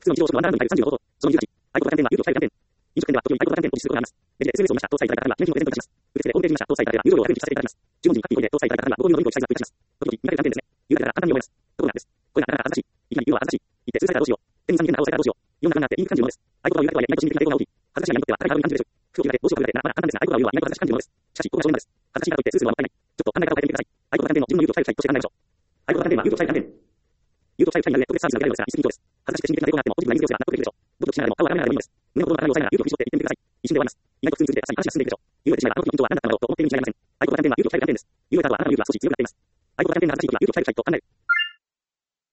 普通の日常食のワンダーランドに入る35度と、その28、アイコードキャンペーンは有料表キャンペーン。飲食店では時折アイコードキャンペーンを実施することがあります。メディア SNS を見ましたとお伝えいただいた方には、記念品をプレゼントいたします。受付でホームページ見ましたとお伝えいただければ、有料料をアプリさせていただきます。注文時に各品でとお伝えいただいた方には、ご購入のリンクを記載させていたします。時々、見かけるキャンペーンですね。言うだけなら簡単に思います。ところなんです。これがなかなか恥ずかしい。いきなり言うのは恥ずかしい。言って通されたらどうしよう。店員さんに変な顔されたらどうしよう。いろんな不安があって言いにくく感じるものです。アイコードは言うだけとはいえ、意外と心理的な抵抗が大きい。恥ずかしいがにとっては高いハードルに感じるでしょう。服を着るだけ、帽子をかぶるだけならまだ簡単ですが、アイコードは言うのは意外と恥ずかしく感じるものです。しかし、ここが正念場です。恥ずかしいからといってスースーはもったいない。ちょっと考え方を変えてみてください。アイコードキャンペーンの自分の有料記載として考えましょう。アイコードキャンペーンは有料記載キャンペーン。有料記載キャンペーンで特別サービスが受けられるのですが、一石二鳥です。恥ずかしくて心理的な抵抗があっても、ポジティブなニュースが納得できるでしょう。ドキドキしながらも顔を上げながらでもいいのです。胸の子供の体を押さえながら有料記事を取って言ってみてください。一瞬で終わります。意外と普通に通じて話が進んでいくでしょう。言うてしまえば、あの時の緊張は何だったのだろうと思っているに違いありません。アイコードキャンペーンは有料記載キャンペーンです。有料キャラはあなたの有料が少し強くなっています。アイコードキャンペーンが恥ずかしい時は有料記載と考える。